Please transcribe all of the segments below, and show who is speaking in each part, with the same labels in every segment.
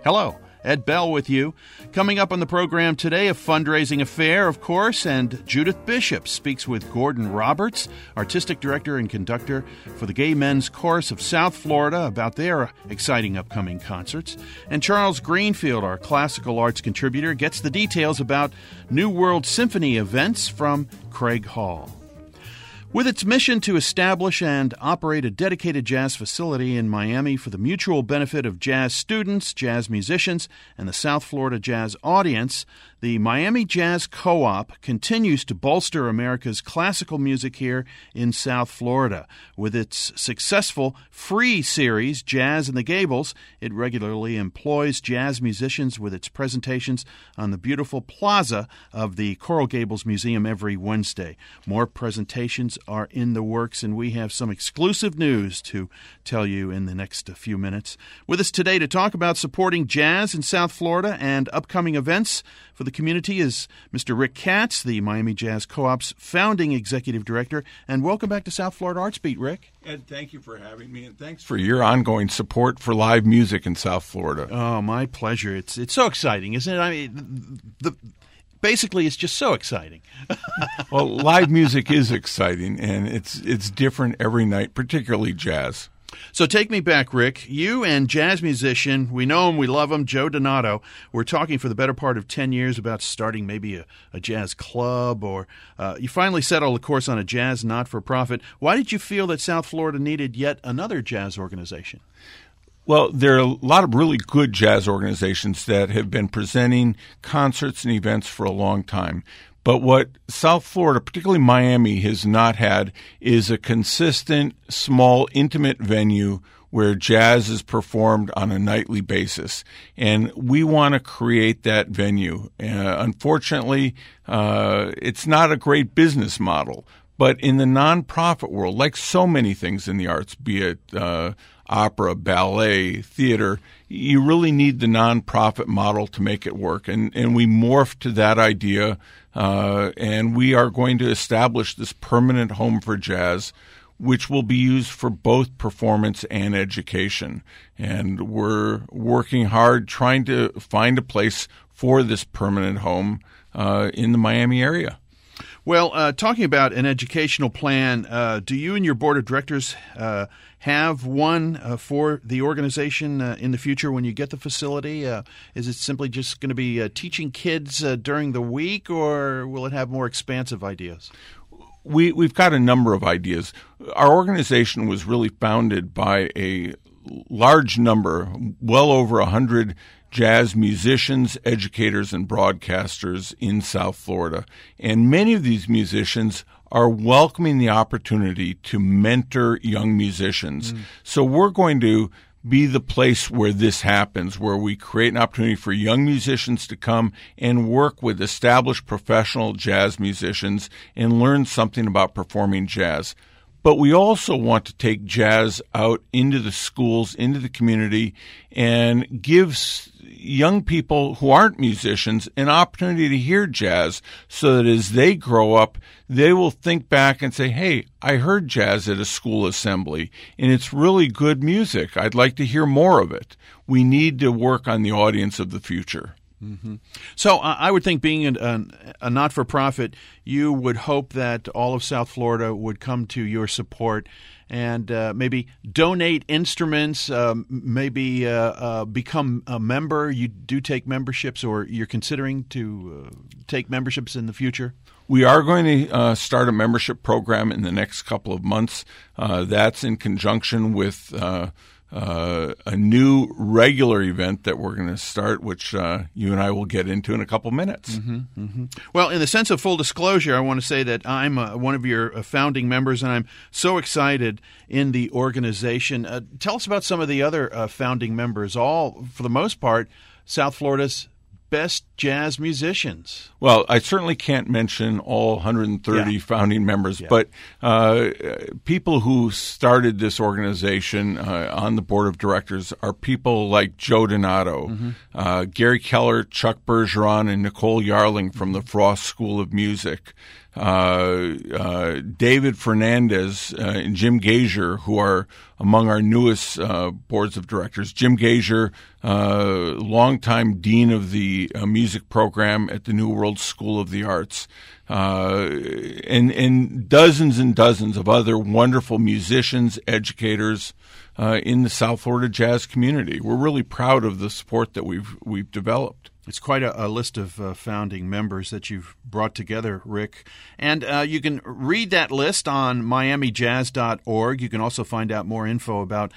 Speaker 1: Hello, Ed Bell with you. Coming up on the program today, a fundraising affair, of course, and Judith Bishop speaks with Gordon Roberts, artistic director and conductor for the Gay Men's Chorus of South Florida, about their exciting upcoming concerts. And Charles Greenfield, our classical arts contributor, gets the details about New World Symphony events from Craig Hall. With its mission to establish and operate a dedicated jazz facility in Miami for the mutual benefit of jazz students, jazz musicians, and the South Florida jazz audience, the Miami Jazz Co-op continues to bolster America's classical music here in South Florida. With its successful free series, Jazz and the Gables, it regularly employs jazz musicians with its presentations on the beautiful plaza of the Coral Gables Museum every Wednesday. More presentations are in the works, and we have some exclusive news to tell you in the next few minutes. With us today to talk about supporting jazz in South Florida and upcoming events for the community is Mr. Rick Katz, the Miami Jazz Co-op's founding executive director. And welcome back to South Florida Arts Beat, Rick.
Speaker 2: Ed, thank you for having me, and thanks for your ongoing support for live music in South Florida.
Speaker 1: Oh, my pleasure. It's so exciting, isn't it? I mean, basically, it's just so exciting.
Speaker 2: Well, live music is exciting, and it's different every night, particularly jazz.
Speaker 1: So take me back, Rick. You and jazz musician, we know him, we love him, Joe Donato, were talking for the better part of 10 years about starting maybe a jazz club, or you finally settled, of course, on a jazz not-for-profit. Why did you feel that South Florida needed yet another jazz organization?
Speaker 2: Well, there are a lot of really good jazz organizations that have been presenting concerts and events for a long time. But what South Florida, particularly Miami, has not had is a consistent, small, intimate venue where jazz is performed on a nightly basis. And we want to create that venue. Unfortunately, it's not a great business model. But in the nonprofit world, like so many things in the arts, be it opera, ballet, theater, you really need the nonprofit model to make it work. And we morphed to that idea, and we are going to establish this permanent home for jazz, which will be used for both performance and education. And we're working hard trying to find a place for this permanent home in the Miami area.
Speaker 1: Well, talking about an educational plan, do you and your board of directors have one for the organization in the future when you get the facility? Is it simply just going to be teaching kids during the week, or will it have more expansive ideas?
Speaker 2: We've got a number of ideas. Our organization was really founded by a large number, well over 100 jazz musicians, educators, and broadcasters in South Florida. And many of these musicians are welcoming the opportunity to mentor young musicians. So we're going to be the place where this happens, where we create an opportunity for young musicians to come and work with established professional jazz musicians and learn something about performing jazz. But we also want to take jazz out into the schools, into the community, and give young people who aren't musicians an opportunity to hear jazz so that as they grow up, they will think back and say, hey, I heard jazz at a school assembly, and it's really good music. I'd like to hear more of it. We need to work on the audience of the future.
Speaker 1: Mm-hmm. So I would think, being a not-for-profit, you would hope that all of South Florida would come to your support and maybe donate instruments, maybe become a member. You do take memberships, or you're considering to take memberships in the future?
Speaker 2: We are going to start a membership program in the next couple of months. That's in conjunction with a new regular event that we're going to start, which you and I will get into in a couple minutes.
Speaker 1: Mm-hmm, mm-hmm. Well, in the sense of full disclosure, I want to say that I'm one of your founding members, and I'm so excited in the organization. Tell us about some of the other founding members, all, for the most part, South Florida's best jazz musicians.
Speaker 2: Well, I certainly can't mention all 130 founding members, but people who started this organization on the board of directors are people like Joe Donato, Gary Keller, Chuck Bergeron, and Nicole Yarling from the Frost School of Music, David Fernandez and Jim Gazier, who are among our newest boards of directors. Jim Gazier, longtime dean of the music program at the New World School of the Arts, and dozens of other wonderful musicians, educators in the South Florida jazz community. We're really proud of the support that we've developed.
Speaker 1: It's quite a list of founding members that you've brought together, Rick. And you can read that list on miamijazz.org. You can also find out more info about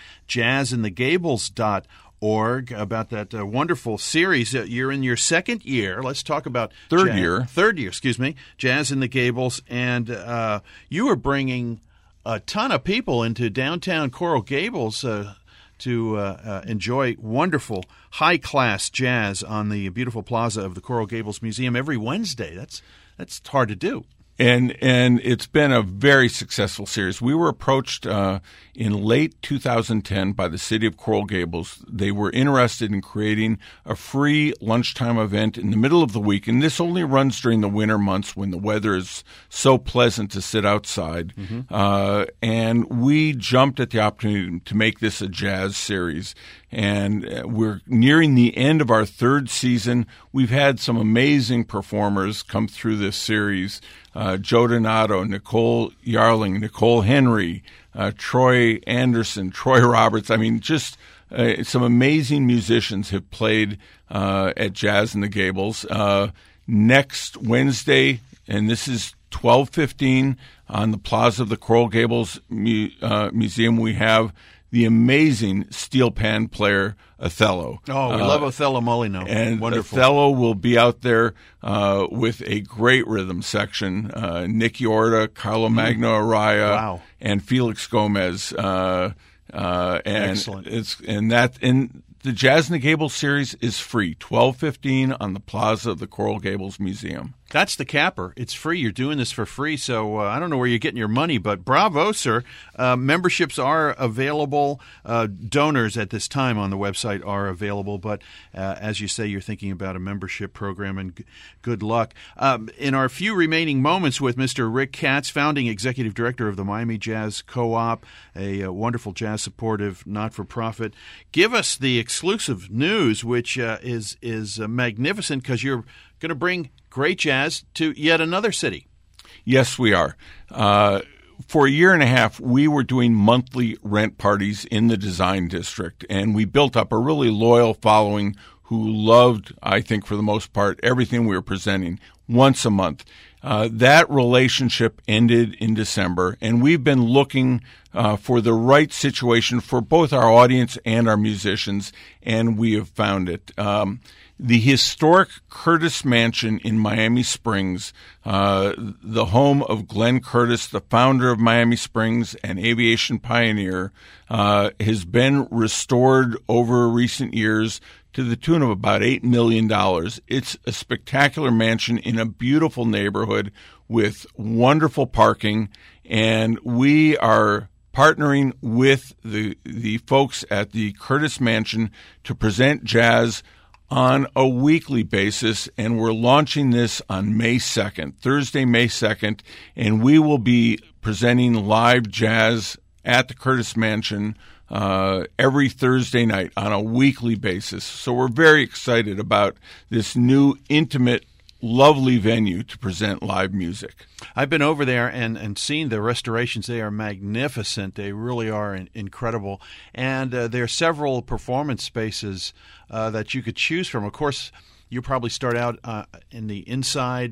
Speaker 1: jazzinthegables.org, about that wonderful series. You're in your second year. Let's talk about
Speaker 2: Third year,
Speaker 1: Jazz in the Gables. And you are bringing a ton of people into downtown Coral Gables to enjoy wonderful, high-class jazz on the beautiful plaza of the Coral Gables Museum every Wednesday. That's hard to do.
Speaker 2: And it's been a very successful series. We were approached in late 2010 by the city of Coral Gables. They were interested in creating a free lunchtime event in the middle of the week, and this only runs during the winter months when the weather is so pleasant to sit outside. Mm-hmm. And we jumped at the opportunity to make this a jazz series. And we're nearing the end of our third season. We've had some amazing performers come through this series. Joe Donato, Nicole Yarling, Nicole Henry, Troy Anderson, Troy Roberts. I mean, just some amazing musicians have played at Jazz in the Gables. Next Wednesday, and this is 12:15 on the plaza of the Coral Gables Museum, we have the amazing steel pan player Othello.
Speaker 1: Oh, we love Othello Molino.
Speaker 2: And
Speaker 1: wonderful.
Speaker 2: Othello will be out there with a great rhythm section. Nicky Orta, Carlo Magno Araya,
Speaker 1: wow,
Speaker 2: and Felix Gomez. And
Speaker 1: excellent.
Speaker 2: And the Jazz in the Gables series is free, 12:15 on the plaza of the Coral Gables Museum.
Speaker 1: That's the capper. It's free. You're doing this for free, so I don't know where you're getting your money, but bravo, sir. Memberships are available. Donors at this time on the website are available, but as you say, you're thinking about a membership program, and good luck. In our few remaining moments with Mr. Rick Katz, founding executive director of the Miami Jazz Co-op, a wonderful jazz-supportive not-for-profit, give us the exclusive news, which is magnificent because you're going to bring great jazz to yet another city.
Speaker 2: Yes, we are. For a year and a half, we were doing monthly rent parties in the Design District, and we built up a really loyal following who loved, I think for the most part, everything we were presenting once a month. That relationship ended in December, and we've been looking for the right situation for both our audience and our musicians, and we have found it. The historic Curtis Mansion in Miami Springs, the home of Glenn Curtis, the founder of Miami Springs and aviation pioneer, has been restored over recent years to the tune of about $8 million. It's a spectacular mansion in a beautiful neighborhood with wonderful parking, and we are partnering with the folks at the Curtis Mansion to present jazz on a weekly basis, and we're launching this on May 2nd, Thursday, May 2nd, and we will be presenting live jazz at the Curtis Mansion every Thursday night on a weekly basis. So we're very excited about this new, intimate, lovely venue to present live music.
Speaker 1: I've been over there and seen the restorations. They are magnificent. They really are incredible. And there are several performance spaces that you could choose from. Of course, you probably start out in the inside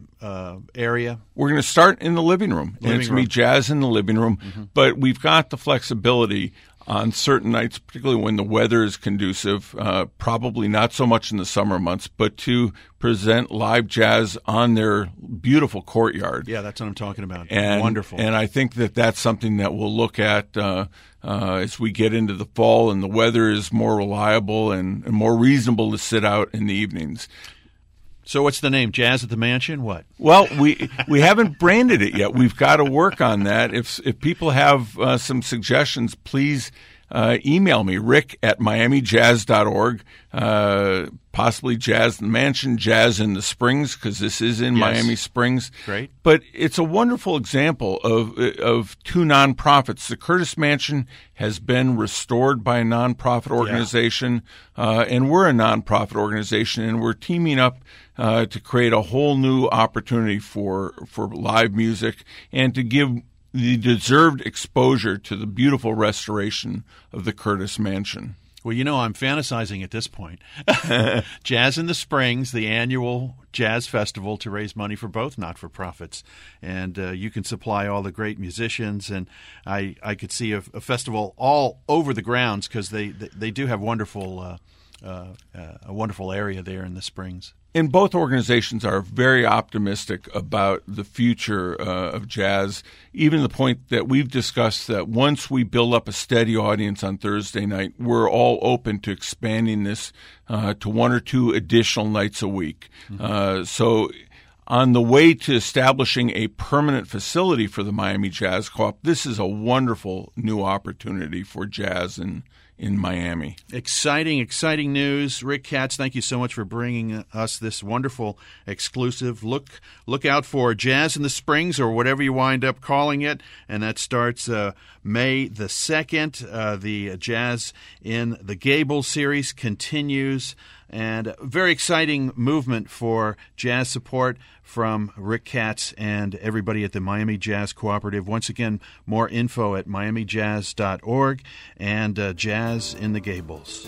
Speaker 1: area.
Speaker 2: We're going to start in the living room. And it's going to be jazz in the living room. Mm-hmm. But we've got the flexibility on certain nights, particularly when the weather is conducive, probably not so much in the summer months, but to present live jazz on their beautiful courtyard.
Speaker 1: Yeah, that's what I'm talking about.
Speaker 2: And,
Speaker 1: wonderful.
Speaker 2: And I think that that's something that we'll look at as we get into the fall and the weather is more reliable and more reasonable to sit out in the evenings.
Speaker 1: So what's the name? Jazz at the Mansion? What?
Speaker 2: Well, we haven't branded it yet. We've got to work on that. If people have some suggestions, please email me, rick@miamijazz.org, possibly Jazz in the Mansion, Jazz in the Springs, because this is in Miami Springs.
Speaker 1: Great.
Speaker 2: But it's a wonderful example of two nonprofits. The Curtis Mansion has been restored by a nonprofit organization, and we're a nonprofit organization, and we're teaming up to create a whole new opportunity for live music and to give the deserved exposure to the beautiful restoration of the Curtis Mansion.
Speaker 1: Well, I'm fantasizing at this point. Jazz in the Springs, the annual jazz festival to raise money for both not-for-profits. And you can supply all the great musicians. And I could see a festival all over the grounds because they do have a wonderful area there in the Springs.
Speaker 2: And both organizations are very optimistic about the future of jazz, even to the point that we've discussed that once we build up a steady audience on Thursday night, we're all open to expanding this to one or two additional nights a week. Mm-hmm. So on the way to establishing a permanent facility for the Miami Jazz Co-op, this is a wonderful new opportunity for jazz in Miami.
Speaker 1: Exciting news. Rick Katz, thank you so much for bringing us this wonderful exclusive. Look out for Jazz in the Springs, or whatever you wind up calling it, and that starts May the 2nd. The Jazz in the Gables series continues, and a very exciting movement for jazz support from Rick Katz and everybody at the Miami Jazz Cooperative. Once again, more info at miamijazz.org and Jazz in the Gables.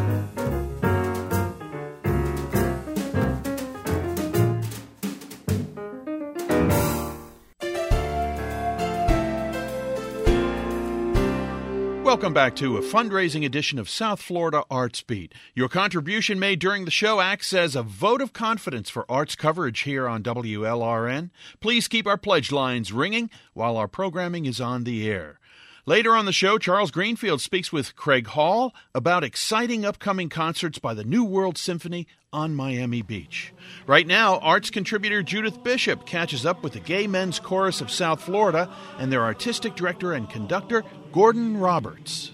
Speaker 1: Welcome back to a fundraising edition of South Florida Arts Beat. Your contribution made during the show acts as a vote of confidence for arts coverage here on WLRN. Please keep our pledge lines ringing while our programming is on the air. Later on the show, Charles Greenfield speaks with Craig Hall about exciting upcoming concerts by the New World Symphony on Miami Beach. Right now, arts contributor Judith Bishop catches up with the Gay Men's Chorus of South Florida and their artistic director and conductor, Gordon Roberts.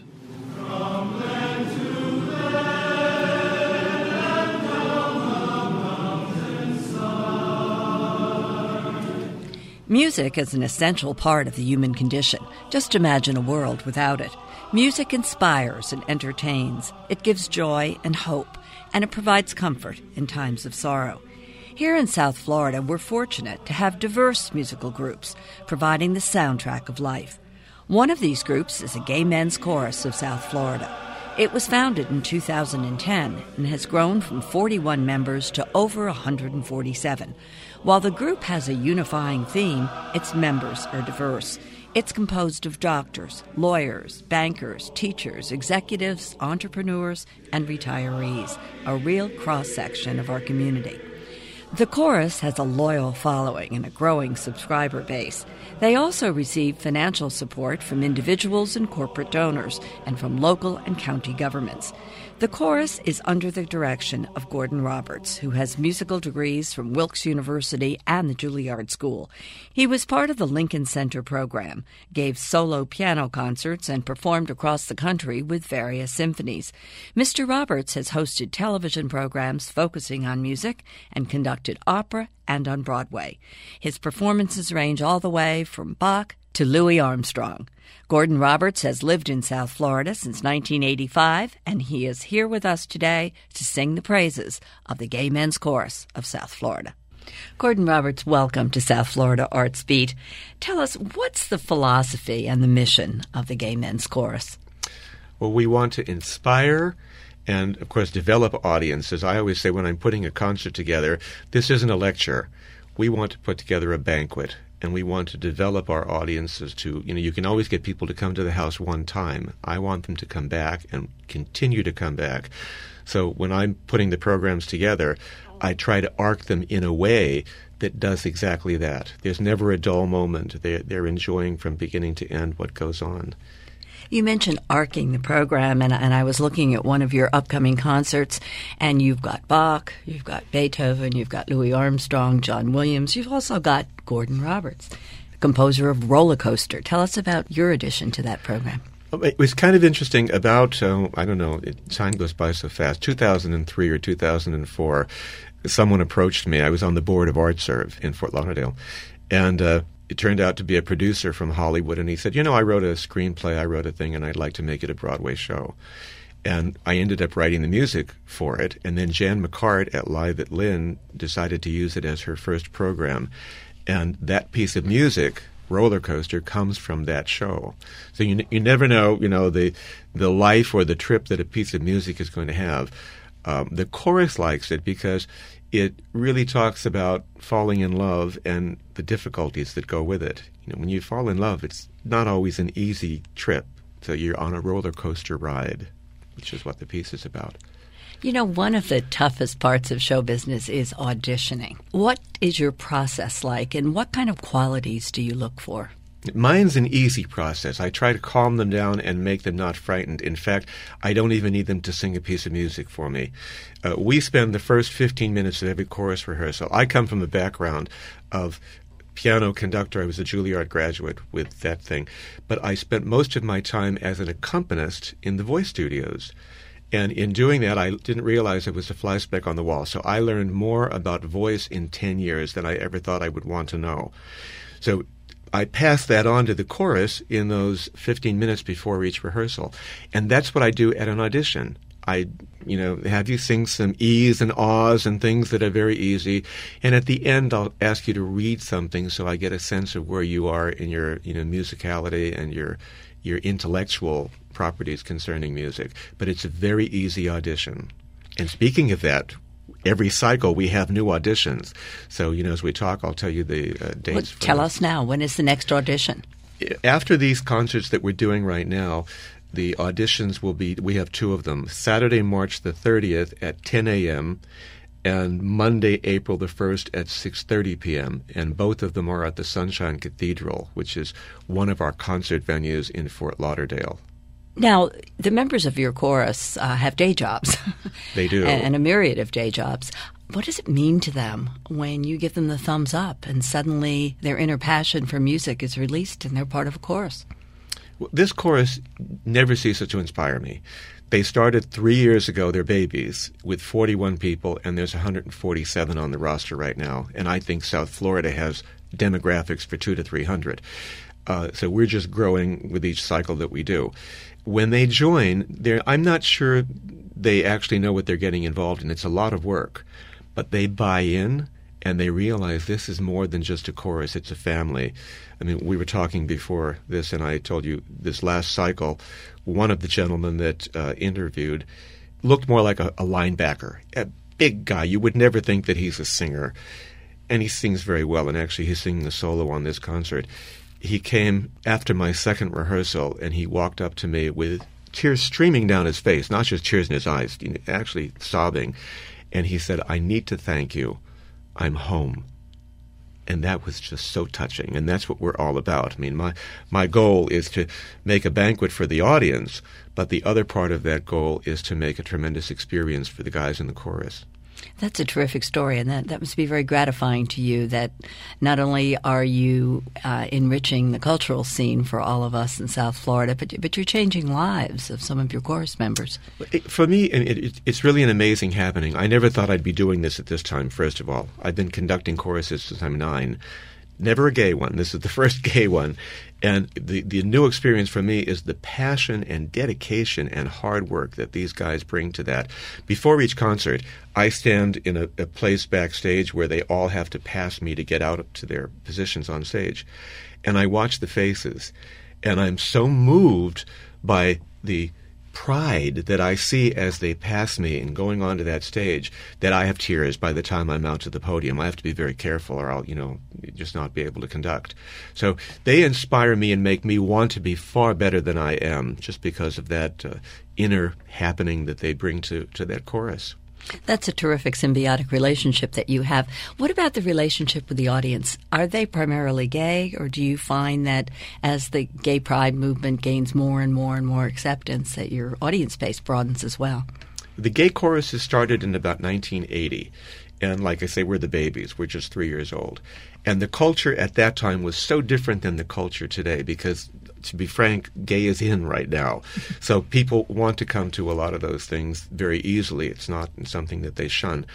Speaker 3: Music is an essential part of the human condition. Just imagine a world without it. Music inspires and entertains. It gives joy and hope, and it provides comfort in times of sorrow. Here in South Florida, we're fortunate to have diverse musical groups providing the soundtrack of life. One of these groups is the Gay Men's Chorus of South Florida. It was founded in 2010 and has grown from 41 members to over 147. While the group has a unifying theme, its members are diverse. It's composed of doctors, lawyers, bankers, teachers, executives, entrepreneurs, and retirees, a real cross-section of our community. The chorus has a loyal following and a growing subscriber base. They also receive financial support from individuals and corporate donors and from local and county governments. The chorus is under the direction of Gordon Roberts, who has musical degrees from Wilkes University and the Juilliard School. He was part of the Lincoln Center program, gave solo piano concerts, and performed across the country with various symphonies. Mr. Roberts has hosted television programs focusing on music and conducted opera and on Broadway. His performances range all the way from Bach to Louis Armstrong. Gordon Roberts has lived in South Florida since 1985, and he is here with us today to sing the praises of the Gay Men's Chorus of South Florida. Gordon Roberts, welcome to South Florida Arts Beat. Tell us, what's the philosophy and the mission of the Gay Men's Chorus?
Speaker 4: Well, we want to inspire and, of course, develop audiences. I always say when I'm putting a concert together, this isn't a lecture. We want to put together a banquet. And we want to develop our audiences to, you can always get people to come to the house one time. I want them to come back and continue to come back. So when I'm putting the programs together, I try to arc them in a way that does exactly that. There's never a dull moment. They're enjoying from beginning to end what goes on.
Speaker 3: You mentioned arcing the program, and I was looking at one of your upcoming concerts, and you've got Bach, you've got Beethoven, you've got Louis Armstrong, John Williams. You've also got Gordon Roberts, the composer of Roller Coaster. Tell us about your addition to that program.
Speaker 4: It was kind of interesting about, I don't know, time goes by so fast, 2003 or 2004, someone approached me. I was on the board of ArtServe in Fort Lauderdale, and it turned out to be a producer from Hollywood, and he said, I wrote a screenplay, I wrote a thing, and I'd like to make it a Broadway show. And I ended up writing the music for it, and then Jan McCart at Live at Lynn decided to use it as her first program. And that piece of music, Roller Coaster, comes from that show. So you never know, the life or the trip that a piece of music is going to have. The chorus likes it because it really talks about falling in love and the difficulties that go with it. When you fall in love, it's not always an easy trip. So you're on a roller coaster ride, which is what the piece is about.
Speaker 3: One of the toughest parts of show business is auditioning. What is your process like, and what kind of qualities do you look for?
Speaker 4: Mine's an easy process. I try to calm them down and make them not frightened. In fact, I don't even need them to sing a piece of music for me. We spend the first 15 minutes of every chorus rehearsal. I come from a background of piano conductor. I was a Juilliard graduate with that thing. But I spent most of my time as an accompanist in the voice studios. And in doing that, I didn't realize it was a fly speck on the wall. So I learned more about voice in 10 years than I ever thought I would want to know. So I pass that on to the chorus in those 15 minutes before each rehearsal. And that's what I do at an audition. I, have you sing some e's and ahs and things that are very easy. And at the end, I'll ask you to read something so I get a sense of where you are in your, musicality and your intellectual properties concerning music. But it's a very easy audition. And speaking of that, every cycle we have new auditions. So, as we talk, I'll tell you the dates.
Speaker 3: Tell us now. When is the next audition?
Speaker 4: After these concerts that we're doing right now, the auditions will be, we have two of them, Saturday, March the 30th at 10 a.m. and Monday, April the 1st at 6:30 p.m. And both of them are at the Sunshine Cathedral, which is one of our concert venues in Fort Lauderdale.
Speaker 3: Now, the members of your chorus have day jobs.
Speaker 4: They do.
Speaker 3: And a myriad of day jobs. What does it mean to them when you give them the thumbs up and suddenly their inner passion for music is released and they're part of a chorus?
Speaker 4: Well, this chorus never ceases to inspire me. They started 3 years ago, they're babies, with 41 people, and there's 147 on the roster right now. And I think South Florida has demographics for 200 to 300. So we're just growing with each cycle that we do. When they join, I'm not sure they actually know what they're getting involved in. It's a lot of work. But they buy in, and they realize this is more than just a chorus. It's a family. I mean, we were talking before this, and I told you this last cycle, one of the gentlemen that interviewed looked more like a linebacker, a big guy. You would never think that he's a singer. And he sings very well, and actually he's singing a solo on this concert. He came after my second rehearsal, and he walked up to me with tears streaming down his face, not just tears in his eyes, actually sobbing. And he said, "I need to thank you. I'm home." And that was just so touching, and that's what we're all about. I mean, my goal is to make a banquet for the audience, but the other part of that goal is to make a tremendous experience for the guys in the chorus.
Speaker 3: That's a terrific story, and that must be very gratifying to you that not only are you enriching the cultural scene for all of us in South Florida, but you're changing lives of some of your chorus members.
Speaker 4: For me, it's really an amazing happening. I never thought I'd be doing this at this time, first of all. I've been conducting choruses since I'm 9. Never a gay one. This is the first gay one. And the new experience for me is the passion and dedication and hard work that these guys bring to that. Before each concert, I stand in a place backstage where they all have to pass me to get out to their positions on stage. And I watch the faces. And I'm so moved by the pride that I see as they pass me and going onto that stage that I have tears by the time I'm out to the podium. I have to be very careful or I'll, just not be able to conduct. So they inspire me and make me want to be far better than I am just because of that inner happening that they bring to that chorus.
Speaker 3: That's a terrific symbiotic relationship that you have. What about the relationship with the audience? Are they primarily gay, or do you find that as the gay pride movement gains more and more and more acceptance, that your audience base broadens as well?
Speaker 4: The gay choruses started in about 1980. And like I say, we're the babies. We're just 3 years old. And the culture at that time was so different than the culture today because to be frank, gay is in right now. So people want to come to a lot of those things very easily. It's not something that they shun.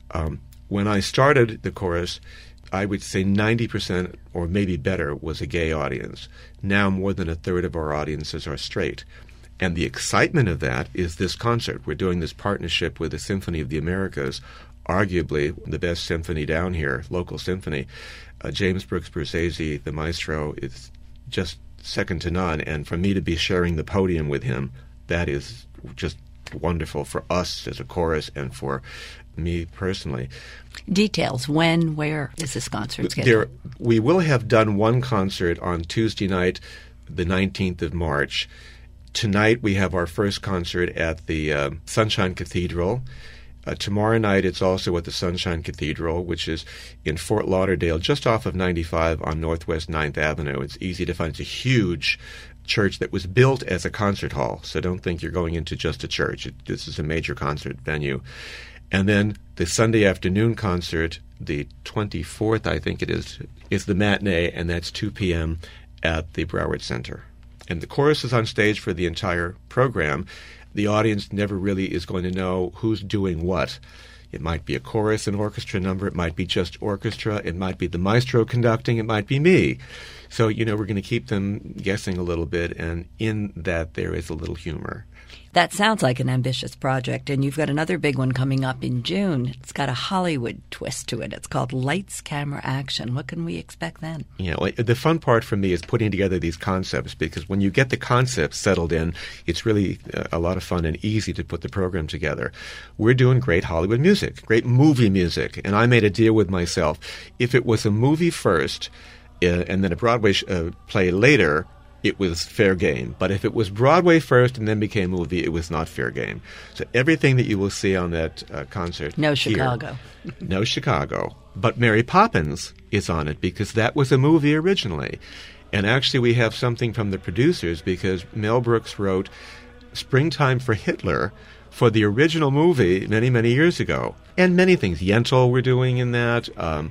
Speaker 4: When I started the chorus, I would say 90% or maybe better was a gay audience. Now more than a third of our audiences are straight. And the excitement of that is this concert. We're doing this partnership with the Symphony of the Americas, arguably the best symphony down here, local symphony. James Brooks Berzesi, the maestro, is just second to none. And for me to be sharing the podium with him, that is just wonderful for us as a chorus and for me personally.
Speaker 3: Details. When, where is this concert scheduled?
Speaker 4: We will have done one concert on Tuesday night, the 19th of March. Tonight we have our first concert at the Sunshine Cathedral. Tomorrow night it's also at the Sunshine Cathedral, which is in Fort Lauderdale, just off of 95 on Northwest 9th Avenue. It's easy to find. It's a huge church that was built as a concert hall, so don't think you're going into just a church. This is a major concert venue. And then the Sunday afternoon concert, the 24th, I think it is the matinee, and that's 2 p.m. at the Broward Center. And the chorus is on stage for the entire program. The audience never really is going to know who's doing what. It might be a chorus, an orchestra number. It might be just orchestra. It might be the maestro conducting. It might be me. So, we're going to keep them guessing a little bit, and in that there is a little humor.
Speaker 3: That sounds like an ambitious project, and you've got another big one coming up in June. It's got a Hollywood twist to it. It's called Lights, Camera, Action. What can we expect then?
Speaker 4: The fun part for me is putting together these concepts, because when you get the concepts settled in, it's really a lot of fun and easy to put the program together. We're doing great Hollywood music, great movie music, and I made a deal with myself. If it was a movie first and then a Broadway play later, it was fair game. But if it was Broadway first and then became a movie, it was not fair game. So everything that you will see on that concert
Speaker 3: No
Speaker 4: here,
Speaker 3: Chicago.
Speaker 4: No Chicago. But Mary Poppins is on it because that was a movie originally. And actually we have something from the producers because Mel Brooks wrote Springtime for Hitler for the original movie many, many years ago. And many things. Yentl we're doing in that.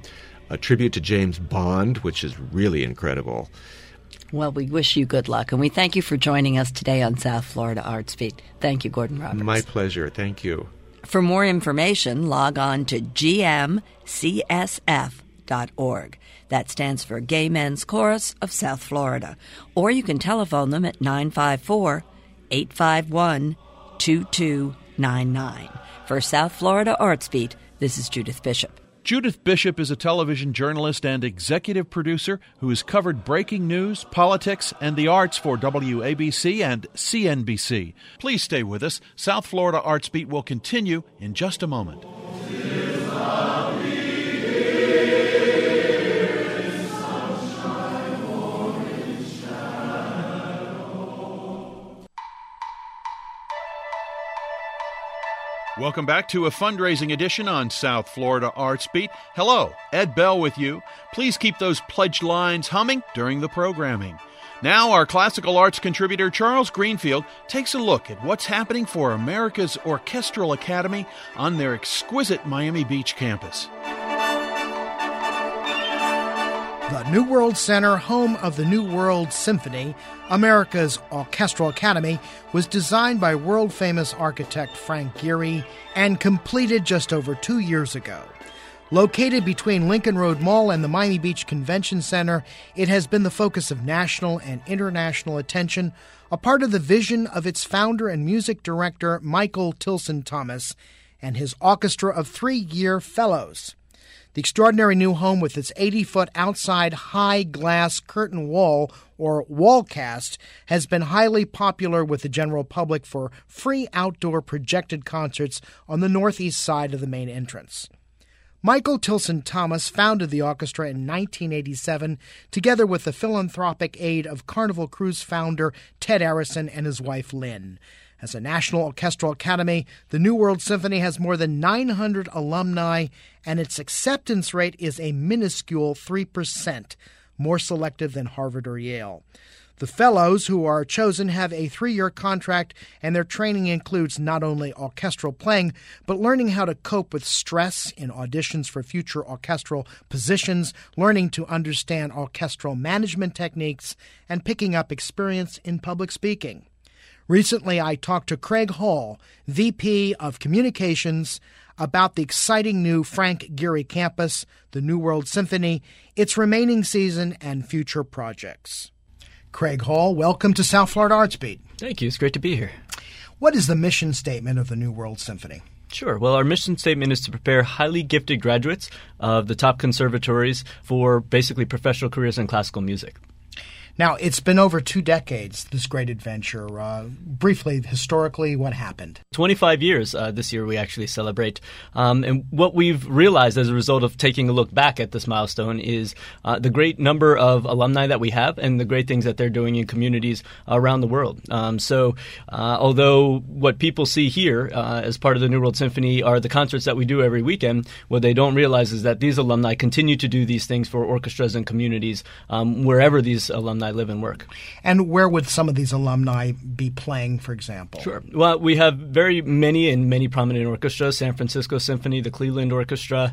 Speaker 4: A tribute to James Bond, which is really incredible.
Speaker 3: Well, we wish you good luck, and we thank you for joining us today on South Florida Arts Beat. Thank you, Gordon Roberts.
Speaker 4: My pleasure. Thank you.
Speaker 3: For more information, log on to gmcsf.org. That stands for Gay Men's Chorus of South Florida. Or you can telephone them at 954-851-2299. For South Florida Arts Beat, this is Judith Bishop.
Speaker 1: Judith Bishop is a television journalist and executive producer who has covered breaking news, politics, and the arts for WABC and CNBC. Please stay with us. South Florida Arts Beat will continue in just a moment. Welcome back to a fundraising edition on South Florida Arts Beat. Hello, Ed Bell with you. Please keep those pledge lines humming during the programming. Now our classical arts contributor Charles Greenfield takes a look at what's happening for America's Orchestral Academy on their exquisite Miami Beach campus.
Speaker 5: The New World Center, home of the New World Symphony, America's Orchestral Academy, was designed by world-famous architect Frank Gehry and completed just over 2 years ago. Located between Lincoln Road Mall and the Miami Beach Convention Center, it has been the focus of national and international attention, a part of the vision of its founder and music director Michael Tilson Thomas and his orchestra of 3-year fellows. The extraordinary new home with its 80-foot outside high glass curtain wall, or wallcast, has been highly popular with the general public for free outdoor projected concerts on the northeast side of the main entrance. Michael Tilson Thomas founded the orchestra in 1987 together with the philanthropic aid of Carnival Cruise founder Ted Arison and his wife Lynn. As a National Orchestral Academy, the New World Symphony has more than 900 alumni, and its acceptance rate is a minuscule 3%, more selective than Harvard or Yale. The fellows who are chosen have a 3-year contract, and their training includes not only orchestral playing, but learning how to cope with stress in auditions for future orchestral positions, learning to understand orchestral management techniques, and picking up experience in public speaking. Recently, I talked to Craig Hall, VP of Communications, about the exciting new Frank Gehry campus, the New World Symphony, its remaining season, and future projects. Craig Hall, welcome to South Florida Arts Beat.
Speaker 6: Thank you. It's great to be here.
Speaker 5: What is the mission statement of the New World Symphony?
Speaker 6: Sure. Well, our mission statement is to prepare highly gifted graduates of the top conservatories for basically professional careers in classical music.
Speaker 5: Now, it's been over 2 decades, this great adventure. Briefly, historically, what happened?
Speaker 6: 25 years this year we actually celebrate. And what we've realized as a result of taking a look back at this milestone is the great number of alumni that we have and the great things that they're doing in communities around the world. So although what people see here as part of the New World Symphony are the concerts that we do every weekend, what they don't realize is that these alumni continue to do these things for orchestras and communities wherever these alumni live and work.
Speaker 5: And where would some of these alumni be playing, for example?
Speaker 6: Sure. Well, we have very many and many prominent orchestras, San Francisco Symphony, the Cleveland Orchestra.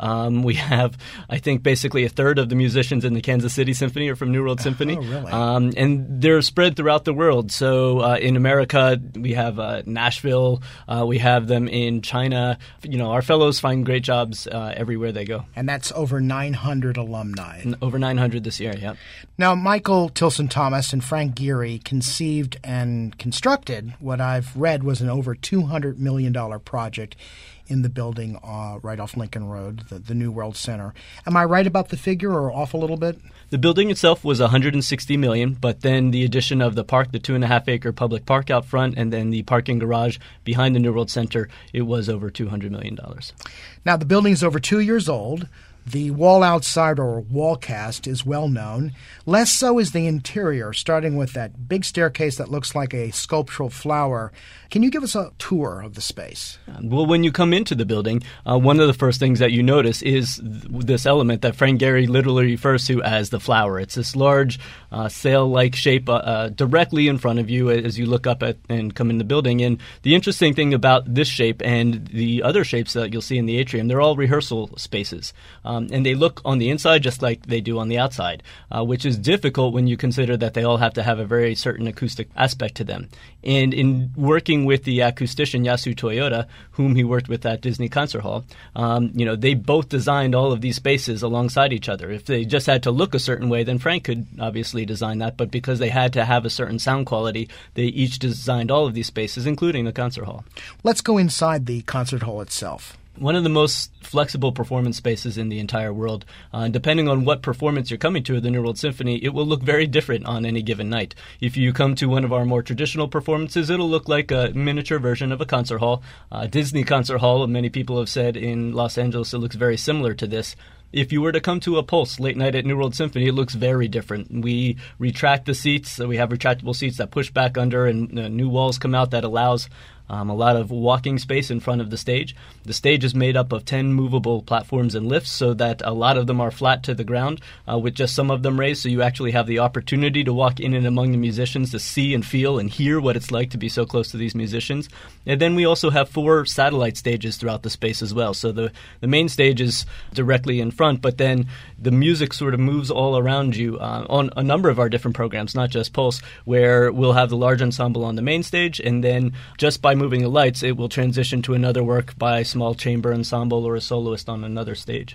Speaker 6: We have, I think, basically a third of the musicians in the Kansas City Symphony are from New World Symphony.
Speaker 5: Oh, really?
Speaker 6: And they're spread throughout the world. So in America, we have Nashville. We have them in China. You know, our fellows find great jobs everywhere they go.
Speaker 5: And that's over 900 alumni.
Speaker 6: Over 900 this year, yeah.
Speaker 5: Now, Michael Tilson Thomas and Frank Gehry conceived and constructed what I've read was an over $200 million project in the building right off Lincoln Road, the New World Center. Am I right about the figure or off a little bit?
Speaker 6: The building itself was $160 million, but then the addition of the park, the 2.5-acre public park out front, and then the parking garage behind the New World Center, it was over $200 million.
Speaker 5: Now, the building is over 2 years old. The wall outside, or wall cast, is well known. Less so is the interior, starting with that big staircase that looks like a sculptural flower. Can you give us a tour of the space?
Speaker 6: Well, when you come into the building, one of the first things that you notice is this element that Frank Gehry literally refers to as the flower. It's this large sail-like shape directly in front of you as you look up at and come in the building. And the interesting thing about this shape and the other shapes that you'll see in the atrium, they're all rehearsal spaces. And they look on the inside just like they do on the outside, which is difficult when you consider that they all have to have a very certain acoustic aspect to them. And in working with the acoustician Yasu Toyota, whom he worked with at Disney Concert Hall, they both designed all of these spaces alongside each other. If they just had to look a certain way, then Frank could obviously design that. But because they had to have a certain sound quality, they each designed all of these spaces, including the concert hall.
Speaker 5: Let's go inside the concert hall itself.
Speaker 6: One of the most flexible performance spaces in the entire world. Depending on what performance you're coming to at the New World Symphony, it will look very different on any given night. If you come to one of our more traditional performances, it'll look like a miniature version of a concert hall. Disney Concert Hall, many people have said in Los Angeles, it looks very similar to this. If you were to come to a Pulse late night at New World Symphony, it looks very different. We retract the seats. So we have retractable seats that push back under, and new walls come out that allows a lot of walking space in front of the stage. The stage is made up of 10 movable platforms and lifts so that a lot of them are flat to the ground with just some of them raised, so you actually have the opportunity to walk in and among the musicians to see and feel and hear what it's like to be so close to these musicians. And then we also have 4 satellite stages throughout the space as well. So the main stage is directly in front, but then the music sort of moves all around you on a number of our different programs, not just Pulse, where we'll have the large ensemble on the main stage, and then just by moving the lights, it will transition to another work by a small chamber ensemble or a soloist on another stage.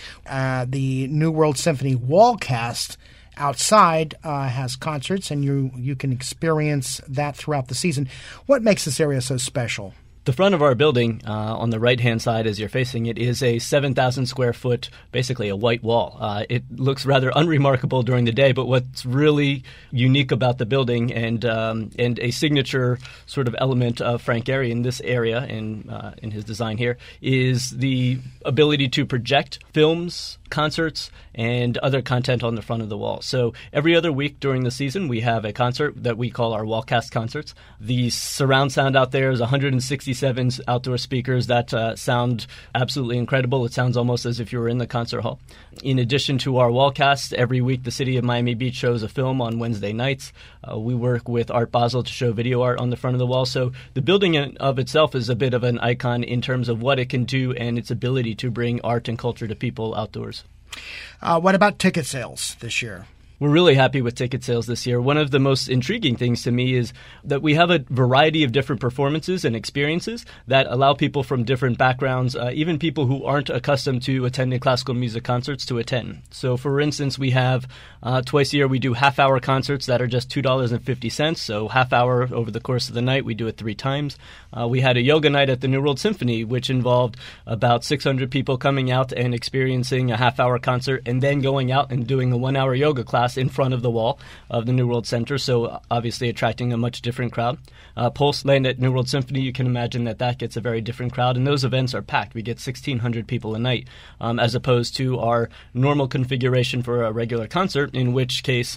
Speaker 5: The New World Symphony wall cast outside has concerts, and you can experience that throughout the season. What makes this area so special?
Speaker 6: The front of our building, on the right-hand side as you're facing it, is a 7,000 square foot, basically a white wall. It looks rather unremarkable during the day, but what's really unique about the building and a signature sort of element of Frank Gehry in this area in his design here is the ability to project films, concerts and other content on the front of the wall. So every other week during the season, we have a concert that we call our Wallcast concerts. The surround sound out there is 167 outdoor speakers that sound absolutely incredible. It sounds almost as if you were in the concert hall. In addition to our Wallcast, every week the City of Miami Beach shows a film on Wednesday nights. We work with Art Basel to show video art on the front of the wall. So the building in of itself is a bit of an icon in terms of what it can do and its ability to bring art and culture to people outdoors.
Speaker 5: What about ticket sales this year?
Speaker 6: We're really happy with ticket sales this year. One of the most intriguing things to me is that we have a variety of different performances and experiences that allow people from different backgrounds, even people who aren't accustomed to attending classical music concerts, to attend. So, for instance, we have twice a year we do half-hour concerts that are just $2.50. So half hour over the course of the night. We do it 3 times. We had a yoga night at the New World Symphony, which involved about 600 people coming out and experiencing a half-hour concert and then going out and doing a 1-hour yoga class in front of the wall of the New World Center, so obviously attracting a much different crowd. Pulse Land at New World Symphony, you can imagine that gets a very different crowd, and those events are packed. We get 1,600 people a night, as opposed to our normal configuration for a regular concert, in which case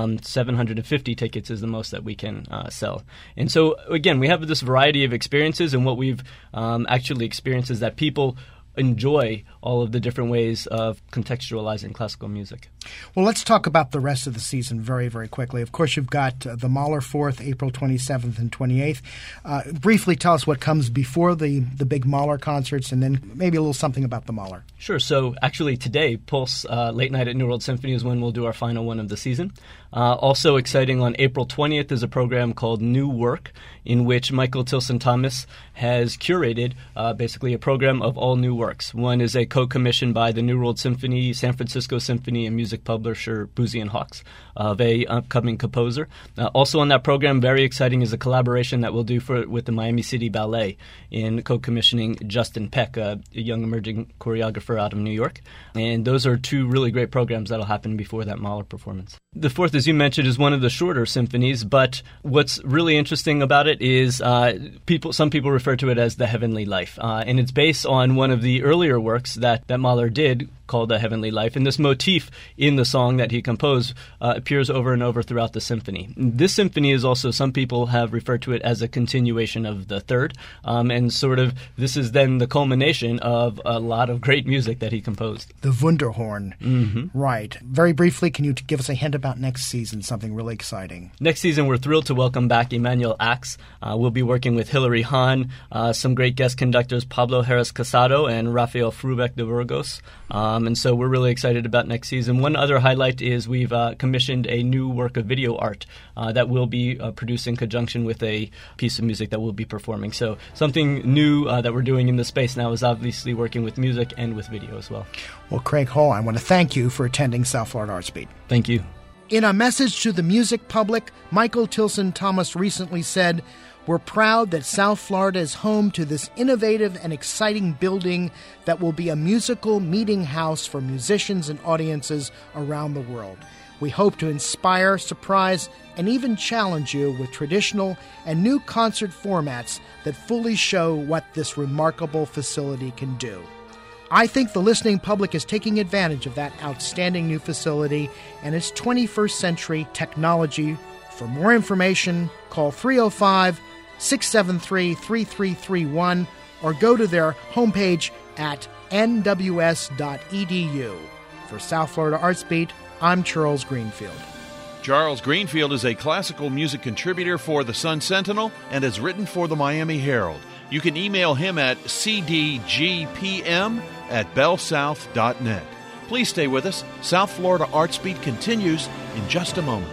Speaker 6: 750 tickets is the most that we can sell. And so, again, we have this variety of experiences, and what we've actually experienced is that people enjoy all of the different ways of contextualizing classical music.
Speaker 5: Well, let's talk about the rest of the season very, very quickly. Of course, you've got the Mahler 4th, April 27th and 28th. Briefly tell us what comes before the big Mahler concerts, and then maybe a little something about the Mahler.
Speaker 6: Sure. So actually today, Pulse Late Night at New World Symphony is when we'll do our final one of the season. Also exciting, on April 20th is a program called New Work, in which Michael Tilson Thomas has curated basically a program of all new works. One is a co-commission by the New World Symphony, San Francisco Symphony, and music publisher Boosey and Hawkes of a upcoming composer. Also on that program, very exciting, is a collaboration that we'll do with the Miami City Ballet in co-commissioning Justin Peck, a young emerging choreographer out of New York. And those are 2 really great programs that'll happen before that Mahler performance. The 4th, as you mentioned, is one of the shorter symphonies, but what's really interesting about it is some people refer to it as the Heavenly Life, and it's based on one of the earlier works that Mahler did called The Heavenly Life, and this motif in the song that he composed appears over and over throughout the symphony. This symphony is also, some people have referred to it as a continuation of the 3rd, and sort of this is then the culmination of a lot of great music that he composed.
Speaker 5: The Wunderhorn. Mm-hmm. Right. Very briefly, can you give us a hint about next season, something really exciting?
Speaker 6: Next season, we're thrilled to welcome back Emmanuel Axe. We'll be working with Hilary Hahn, some great guest conductors, Pablo Harris Casado and Rafael Frubeck de Burgos. And so we're really excited about next season. One other highlight is we've commissioned a new work of video art that we'll be produced in conjunction with a piece of music that we'll be performing. So something new that we're doing in the space now is obviously working with music and with video as well.
Speaker 5: Well, Craig Hall, I want to thank you for attending South Florida Arts Beat.
Speaker 6: Thank you.
Speaker 5: In a message to the music public, Michael Tilson Thomas recently said, "We're proud that South Florida is home to this innovative and exciting building that will be a musical meeting house for musicians and audiences around the world. We hope to inspire, surprise, and even challenge you with traditional and new concert formats that fully show what this remarkable facility can do." I think the listening public is taking advantage of that outstanding new facility and its 21st century technology. For more information, call 305-673-3331 or go to their homepage at nws.edu. For South Florida Arts Beat, I'm Charles Greenfield.
Speaker 1: Charles Greenfield is a classical music contributor for the Sun Sentinel and has written for the Miami Herald. You can email him at cdgpm@bellsouth.net. Please stay with us. South Florida Arts Beat continues in just a moment.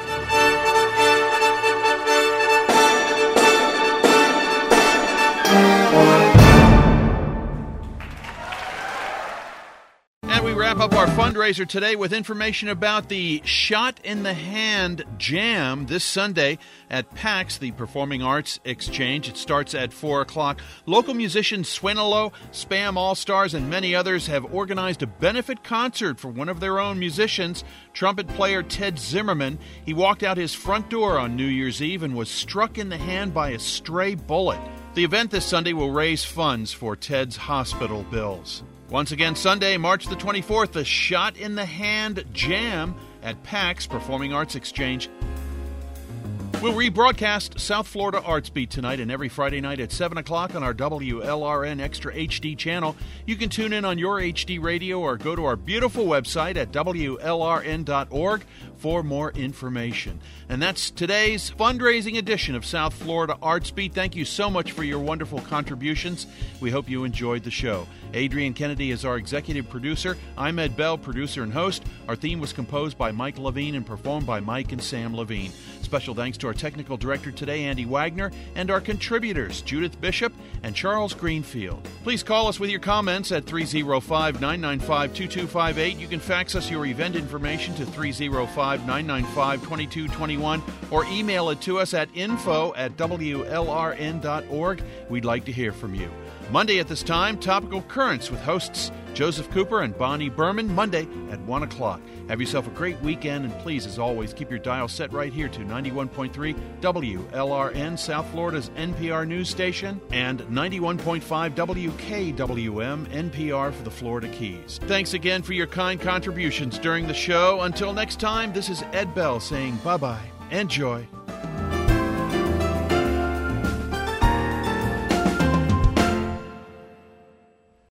Speaker 1: We wrap up our fundraiser today with information about the Shot in the Hand Jam this Sunday at PAX, the Performing Arts Exchange. It starts at 4 o'clock. Local musicians Swinelo, Spam All-Stars, and many others have organized a benefit concert for one of their own musicians, trumpet player Ted Zimmerman. He walked out his front door on New Year's Eve and was struck in the hand by a stray bullet. The event this Sunday will raise funds for Ted's hospital bills. Once again, Sunday, March the 24th, the Shot in the Hand Jam at PAX Performing Arts Exchange. We'll rebroadcast South Florida Arts Beat tonight and every Friday night at 7 o'clock on our WLRN Extra HD channel. You can tune in on your HD radio or go to our beautiful website at WLRN.org for more information. And that's today's fundraising edition of South Florida Arts Beat. Thank you so much for your wonderful contributions. We hope you enjoyed the show. Adrian Kennedy is our executive producer. I'm Ed Bell, producer and host. Our theme was composed by Mike Levine and performed by Mike and Sam Levine. Special thanks to our technical director today, Andy Wagner, and our contributors, Judith Bishop and Charles Greenfield. Please call us with your comments at 305-995-2258. You can fax us your event information to 305-995-2221 or email it to us at info@WLRN.org. We'd like to hear from you. Monday at this time, Topical Currents with hosts Joseph Cooper and Bonnie Berman, Monday at 1 o'clock. Have yourself a great weekend, and please, as always, keep your dial set right here to 91.3 WLRN, South Florida's NPR news station, and 91.5 WKWM, NPR for the Florida Keys. Thanks again for your kind contributions during the show. Until next time, this is Ed Bell saying bye-bye and joy.